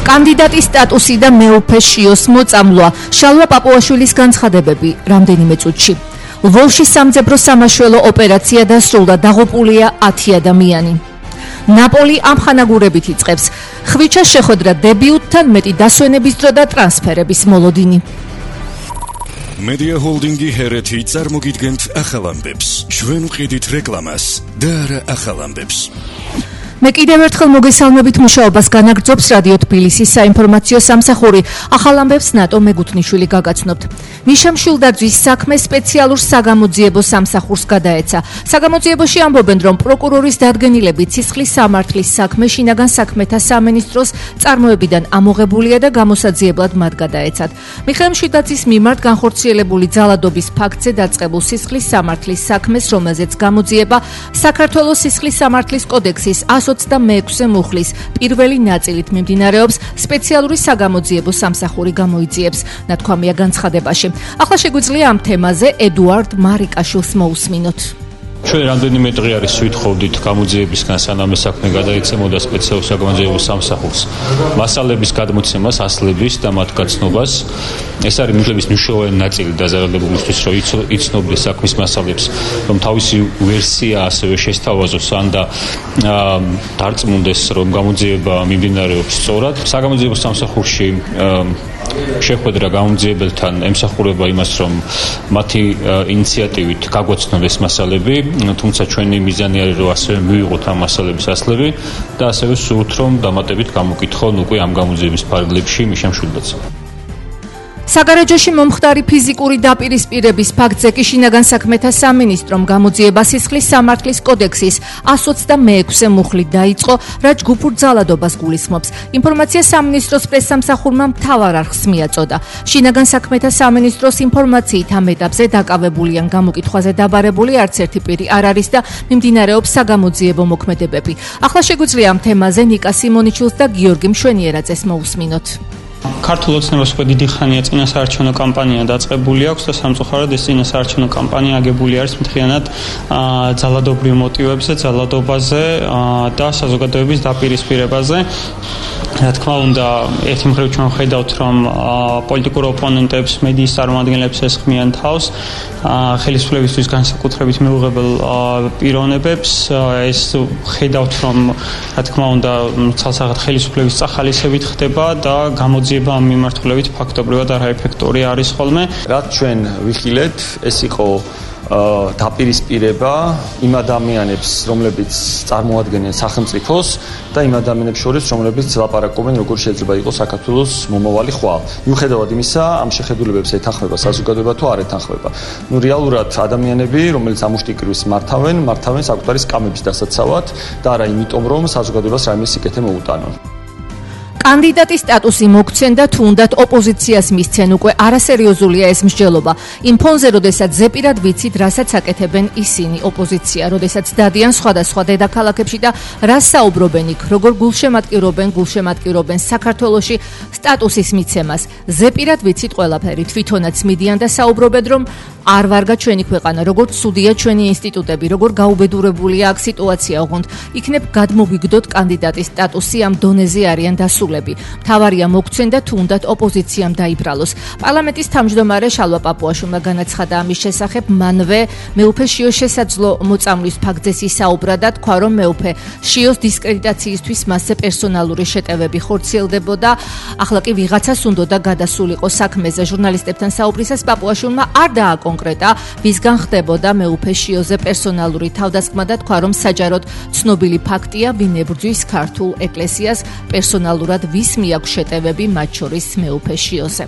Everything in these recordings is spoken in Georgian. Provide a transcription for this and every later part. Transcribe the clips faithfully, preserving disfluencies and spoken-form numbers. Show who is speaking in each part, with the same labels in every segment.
Speaker 1: კანდიდატის სტატუსი და მეუფე შიოს მოწამვლა, შალვა პაპუაშვილის განცხადებები რამდენიმე წუთში. ლვოვში სამძებრო სამაშველო ოპერაცია დასრულდა, დაღუპულია ათი ადამიანი. ნაპოლი ამხანაგურებით იწყებს. ხვიჩა შეხვედრა დებიუტთან, მეტი დასვენების დრო და ტრანსფერების მოლოდინი.
Speaker 2: Media Holdingi ჰერეთი წარმოგიდგენთ ახალ ამბებს. ჩვენ ვყიდით რეკლამას და არა ახალ ამბებს.
Speaker 1: მე კიდევ ერთხელ მოგესალმებით, მუშაობას განაგრძობს რადიო თბილისის საინფორმაციო სამსახური. ახალ ამბებს ნატო მეგუთნიშვილი გაგაცნობთ. ნიშა მშვილდაძის საქმე სპეციალურ საგამოძიებო სამსახურს გადაეცა. საგამოძიებოში ამბობენ, რომ პროკურორის დადგენილები ცისხლის სამართლის საქმე შინაგან საქმეთა სამინისტროს წარმოებიდან ამოღებულია და გამოსაძიებლად მათ გადაეცათ. მიხეილ მშვილდაძის მიმართ განხორციელებული ძალადობის ფაქტზე დაწყებულ სისხლის სამართლის საქმეს, რომელზეც გამოძიება საქართველოს სისხლის სამართლის კოდექსის ოცდამეექვსე მუხლის პირველი ნაწილით მიმდინარეობს, სპეციალური საგამოძიებო სამსახური გამოიძიებს, ნათქვამია განცხადებაში. ახლა შეგვიძლია ამ თემაზე ედუარდ მარიკაშვილს მოусმინოთ.
Speaker 3: ჩვენ რამდენიმე დღე არის ვითხოვდით გამოძიებისგან, სანამ ეს საქმე გადაიცემოდა სპეციალურ საგამოძიებო სამსახურს, მასალების გადმოცემას, ასლების და მათ გაცნობას. ეს არის მიღების მნიშვნელოვანი ნაწილი დაზარალებულისთვის, რომ იცნობდეს საქმის მასალებს, რომ თავისი ვერსია ასევე შესთავაზოს ან და დარწმუნდეს, რომ გამოძიება მიმდინარეობს სწორად. საგამოძიებო სამსახურში შეხვედრა გამოძიებელთან ემსახურება იმას, რომ მათი ინიციატივით გაგვაცნონ ეს მასალები, თუმცა ჩვენი მიზანი არის, რომ ასევე მივიღოთ ამ მასალების ასლები და ასევე სურთ, რომ დამატებით გამოკითხონ უკვე ამ გამოძიების ფარგლებში მიშა მშვილდაძე.
Speaker 1: საგარეჯოში მომხდარი ფიზიკური დაპირისპირების ფაქტზე კი შინაგან საქმეთა სამინისტრომ გამოძიება სისხლის სამართლის კოდექსის ას ოცდამეექვსე მუხლით დაიწყო, რაც ჯგუფურ ძალადობას გულისხმობს. ინფორმაცია სამინისტროს პრესსამსახურმა მთავარ არხს მიაწოდა. შინაგან საქმეთა სამინისტროს ინფორმაციით ამ ეტაპზე დაკავებული ან გამოკითხვაზე დაბარებული არც ერთი პირი არ არის და მიმდინარეობს საგამოძიებო მოქმედებები. ახლა შეგვიძლია ამ თემაზე ნიკა სიმონიჩილს და გიორგი მშვენიერაძეს მოусმინოთ.
Speaker 4: ქართულ ოცნებას უკვე დიდი ხანია წინასაარჩევნო კამპანია დაწყებული აქვს და სამწუხაროდ ეს წინასაარჩევნო კამპანია აგებული არის მთლიანად ძალადობრივ მოტივებზე, ძალადობაზე და საზოგადოების დაპირისპირებაზე. რა თქმა უნდა, ერთი მხრივ ჩვენ ვხედავთ, რომ პოლიტიკურ ოპონენტებს, მედიის წარმომადგენლებს ესხმიან თავს, ხელისუფლებისთვის განსაკუთრებით მიუღებელ პიროვნებებს. ეს ხედავთ, რომ რა თქმა უნდა, ცალსაღად ხელისუფლების წახალისებით ხდება და გამოძიება ამ მიმართულებით ფაქტობრივად არაეფექტური არის ხოლმე.
Speaker 5: რაც ჩვენ ვიხილეთ, ეს იყო დაპირისპირება იმ ადამიანებს, რომლებიც წარმოადგენენ სახელმწიფოს და იმ ადამიანებს შორის, რომლებიც ლაპარაკობენ, როგორ შეიძლება იყოს საქართველოს მომავალი ხვალ. მიუხედავად იმისა, ამ შეხედულებებს ეთანხმება საზოგადოება თუ არ ეთანხმება. ნუ რეალურად ადამიანები, რომელიც ამ უშტიკრებს მართავენ, მართავენ საკუთარი სკამების დასაცავად და არა იმიტომ, რომ საზოგადოებას რაიმე სიკეთე მოუტანონ.
Speaker 1: კანდიდატის სტატუსი მოგცენ და თუნდაც ოპოზიციას მისცენ, უკვე არასერიოზულია ეს მსჯელობა. იმ ფონზე, როდესაც ზეპირად ვიცით, რასაც აკეთებენ ისინი, ოპოზიცია, როდესაც დადიან სხვადასხვა დედაქალაქებში და რას საუბრობენ იქ, როგორ გულშემატკივრობენ, გულშემატკივრობენ საქართველოში სტატუსის მიცემას. ზეპირად ვიცით ყველაფერი, თვითონაც მიდიან და საუბრობენ, რომ არ ვარგა ჩვენი ქვეყანა, როგორ ცუდია ჩვენი ინსტიტუტები, როგორ გაუბედურებულია აქ სიტუაცია, ოღონდ იქნებ გადმოვიგდოთ კანდიდატის სტატუსი, ამ დონეზე არიან დასულები. მთავარია მოგცენ და თუნდაც ოპოზიციამ დაიბრალოს. პარლამენტის თავმჯდომარე შალვა პაპუაშვილმა განაცხადა ამის შესახებ, მანვე მეუფე შიოს შესაძლო მოწამვლის ფაქტზე ისაუბრა და თქვა, რომ მეუფე შიოს დისკრედიტაციისთვის მასზე პერსონალური შეტევები ხორციელდებოდა. ახლა კი ვიღაცას უნდოდა გადასულიყო საქმეზე. ჟურნალისტებთან საუბრისას პაპუაშვილმა არ დააკონკრეტა, ვისგან ხდებოდა მეუფე შიოზე პერსონალური თავდასხმა და თქვა, რომ საჯაროდ ცნობილი ფაქტია, ვინ ებრძვის ქართულ ეკლესიას პერსონალურად ვის მიაქვს შეტევები, მათ შორის მეუფე შიოზე.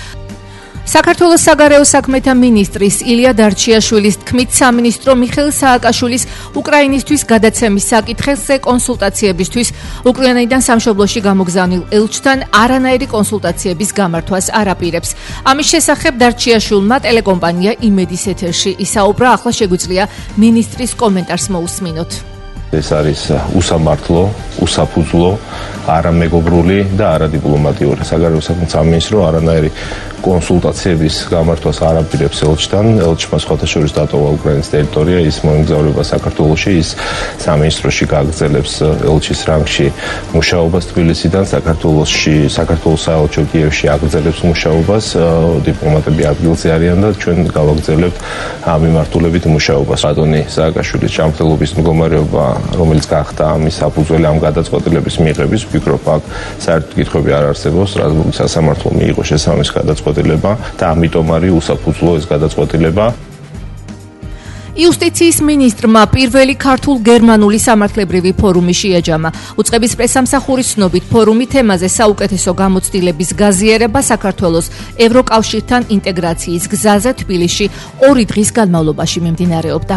Speaker 1: საქართველოს საგარეო საქმეთა მინისტრის ილია დარჩიაშვილის თქმით, სამინისტრო მიხეილ სააკაშვილის უკრაინისთვის გადაცემის საკითხზე კონსულტაციებისთვის უკრაინიდან სამშობლოში გამოგზავნილ ელჩთან არანაირი კონსულტაციების გამართვას არ აპირებს. ამის შესახებ დარჩიაშვილმა ტელეკომპანია იმედის ეთერში ისაუბრა. ახლა შეგვიძლია მინისტრის კომენტარს მოусმინოთ.
Speaker 6: ეს არის უსამართლო, უსაფუძვლო, არამეგობრული და არადიპლომატიური. საგარეო საქმეთა სამინისტრო არანაირი კონსულტაციების გამართვას არ აპირებს ელჩთან. ელჩმა სხვათა შორის დატოვა უკრაინის ტერიტორია, ის მოემგზავრება საქართველოში, ის სამინისტროში გააგრძელებს ელჩის რანგში მუშაობას თბილისიდან, საქართველოში, საქართველოს საელჩო კიევში აგრძელებს მუშაობას, დიპლომატები ადგილზე არიან და ჩვენ გავაგრძელებთ ამ მიმართულებით მუშაობას. ბატონი სააკაშვილის ჯანმრთელობის მდგომარეობა, რომელიც გახდა ამის საფუძველი ამ გადაწყვეტილების მიღების, ვფიქრობ, აქ საერთოდ კითხვები არ არსებობს, რადგან სასამართლომ მიიღო შესაბამისი გადაწყვეტილება და ამიტომ არის უსაფუძვლო ეს გადაწყვეტილება.
Speaker 1: იუსტიციის მინისტრმა პირველი ქართულ-გერმანული სამართლებრივი ფორუმი შეაჯამა. უწყების პრესამსახურის ცნობით, ფორუმი თემაზე საუკეთესო გამოცდილების გაზიარება საქართველოს ევროკავშირთან ინტეგრაციის გზაზე თბილისში ორი დღის განმავლობაში მიმდინარეობდა.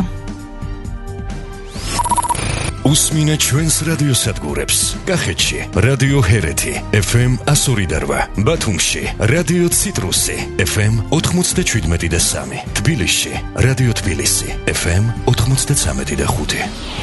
Speaker 2: უსმინეთ ჩვენს რადიოსადგურებს. კახეთში რადიო ჰერეთი ეფ ემ εκατო ორი და რვა, ბათუმში რადიო ციტრუსი ეფ ემ ოთხმოცდაშვიდმეტი და სამი, თბილისში რადიო თბილისი ეფ ემ ოთხმოცდაცამეტი და ხუთი.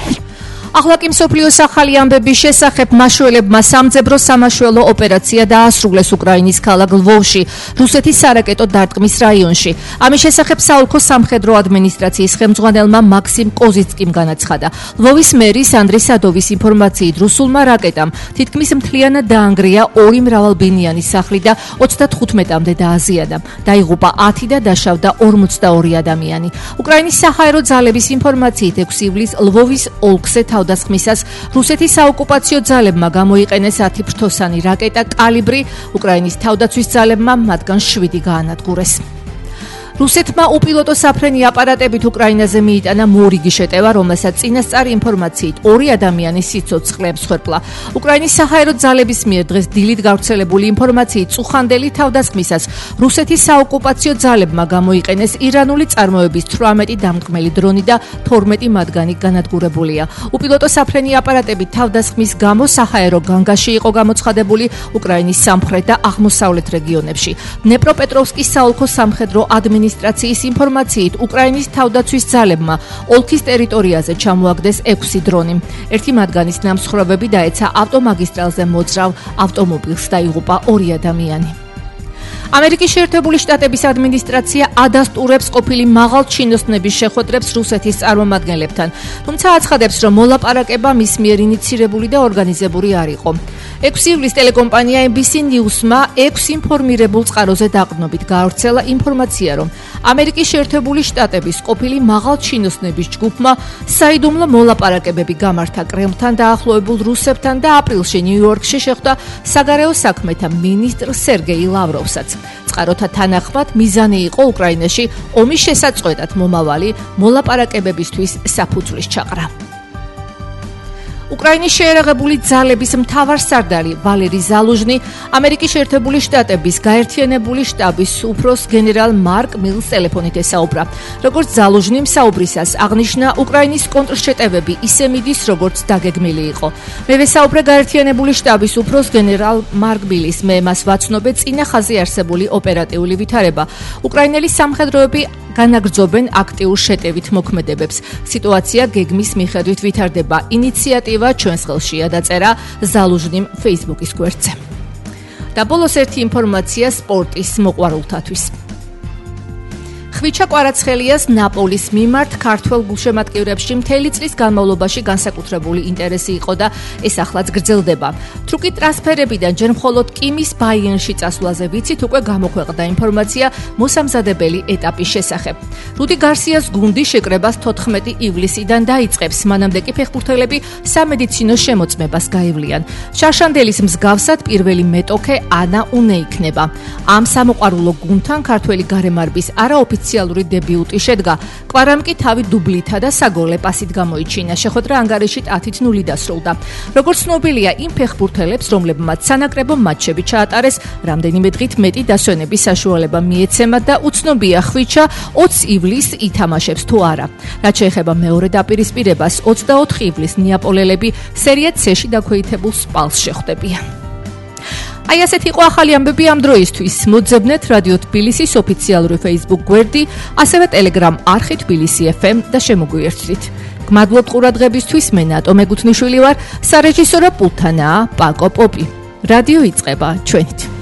Speaker 1: ახლა კი მსოფლიოს ახალი ამბების შესახებ მაშველებმა სამძებრო სამაშველო ოპერაცია დაასრულეს უკრაინის ქალაქ ლვოვში, რუსეთის სარაკეტო დარტყმის რაიონში. ამის შესახებ საოლქო სამხედრო ადმინისტრაციის ხელმძღვანელმა მაქსიმ კოზიცკიმ განაცხადა. ლვოვის მერის ანდრეი სადოვის ინფორმაციით, რუსულმა რაკეტამ თითქმის მთლიანად დაანგრია ორი მრავალბინიანი სახლი და ოცდათხუთმეტამდე დააზიანა. დაიღუპა ათი და დაშავდა ორმოცდაორი ადამიანი. უკრაინის საჰაერო ძალების ინფორმაციით, ექვსი ივლისს ლვოვის ოლქზე თავდასხმისას რუსეთის საოკუპაციო ძალებმა გამოიყენეს ათი ფრთოსანი რაკეტა კალიბრი, უკრაინის თავდაცვის ძალებმა მათგან შვიდი გაანადგურეს. რუსეთმა უპილოტო საფრენი აპარატებით უკრაინაზე მიიტანა მორიგი შეტევა, რომელსაც წინასწარი ინფორმაციით ორი ადამიანი სიცოცხლეებს ხერხლა. უკრაინის საჰაერო ძალების მიერ დღეს დილით გავრცელებული ინფორმაციით, წუხანდელი თავდასხმისას რუსეთის საოკუპაციო ძალებმა გამოიყენეს ირანული წარმოების თვრამეტი დამდგმელი დრონი და თორმეტი მათგანი განადგურებულია. უპილოტო საფრენი აპარატებით თავდასხმის გამო საჰაერო განგაში იყო გამოცხადებული უკრაინის სამხრეთ და აღმოსავლეთ რეგიონებში. დნეპროპეტროვსკის საოლქო სამხედრო ადმინისტრაცია ადმინისტრაციის ინფორმაციით, უკრაინის თავდაცვის ძალებმა ოლქის ტერიტორიაზე ჩამოაგდეს ექვსი დრონი. ერთი მათგანის ნამსხვრევები დაეცა ავტომაგისტრალზე მოძრავ ავტომობილს, დაიღუპა ორი ადამიანი. ამერიკის შეერთებული შტატების ადმინისტრაცია ადასტურებს ყოფილი მაღალჩინოსნების შეხვედრებს რუსეთის წარმომადგენლებთან, თუმცა აცხადებს, რომ მოლაპარაკება მის მიერ ინიცირებული და ორგანიზებული არ იყო. ექვსი ივლისს ტელეკომპანია ემ ბი სი News-მა ექვს ინფორმირებულ წყაროზე დაყრდნობით გაავრცელა ინფორმაცია, რომ ამერიკის შეერთებული შტატების ყოფილი მაღალჩინოსნების ჯგუფმა საიდუმლო მოლაპარაკებები გამართა კრემლთან დაახლოებულ რუსებთან და აპრილში ნიუ-იორკში შეხვდა საგარეო საქმეთა მინისტრ სერგეი ლავროვსაც. წყაროთა თანახმად, მიზანი იყო უკრაინაში ომის შესაწყვეტად მომავალი მოლაპარაკებებისთვის საფუძვლის ჩაყრა. უკრაინის შეერაღებული ძალების მთავარსარდალი ვალერი ზალუჟნი ამერიკის შეერთებული შტატების გაერთიანებული შტაბის უფროს გენერალ მარკ მილს ტელეფონით ესაუბრა. როგორც ზალუჟნიმ საუბრისას აღნიშნა, უკრაინის კონტრშეტევები ისე მიდის, როგორც დაგეგმილი იყო. მე ვესაუბრე გაერთიანებული შტაბის უფროს გენერალ მარკ მილის, მე მას ვაცნობე წინა ხაზი არსებული ოპერატიული ვითარება. უკრაინელი სამხედროები განაგრძობენ აქტიურ შეტევით მოქმედებებს. სიტუაცია გეგმის მიხედვით ვითარდება. ინიციატივა ჩვენს ხელშია, დაწერა ზალუჟნიმ Facebook-ის გვერდზე. და ბოლოს ერთი ინფორმაცია სპორტის მოყვარულთათვის. ხვიჩა კვარაცხელიას ნაპოლის მიმართ ქართველ გულშემატკივრებში მთელი წლის განმავლობაში განსაკუთრებული ინტერესი იყო და ეს ახლაც გრძელდება. თრუკი ტრანსფერებიდან ჯერ მხოლოდ კიმის ბაიერნში წასვლაზე ვიცით, უკვე გამოქვეყნდა ინფორმაცია მოსამზადებელი ეტაპის შესახებ. რუდი გარსიას გუნდი შეკრებას თოთხმეტი ივლისიდან დაიწყებს, მანამდე კი ფეხბურთელები სამედიცინო შემოწმებას გაივლიან. შარშანდელის მსგავსად პირველი მეტოქე ანა უნე იქნება. ამ სამოყვარულო გუნდთან ქართველი გარემარბის არაოფიციალური ოფიციალური დებიუტი შედგა. კვარამ კი თავი დუბლითა და საგოლე პასით გამოიჩინა. შეხვედრა ანგარიშით ათით ნული დასრულდა. როგორც ცნობილია, იმ ფეხბურთელებს, რომლებმაც სანაკრებო მატჩები ჩაატარეს, რამდენიმე დღით მეტი დასვენების საშუალება მიეცემათ და უცნობია ხვიჩა ოცი ივლისს ითამაშებს თუ არა. რაც შეეხება მეორე დაპირისპირებას, ოცდაოთხი ივლისს ნეაპოლელები სერია C-ში დაქვეითებულ სპალს შეხვდებიან. აი ასეთი იყო ახალი ამბები ამ დროისთვის. მოძებნეთ რადიო თბილისის ოფიციალური Facebook გვერდი, ასევე Telegram არხი თბილისი ეფ ემ და შემოგვიერთდით. გმადლობთ ყურადღებისთვის. მე ნატო მეგუთნიშვილი ვარ, სარეჟისორო პულტთანაა პაკო პოპი. რადიო იწყება ჩვენით.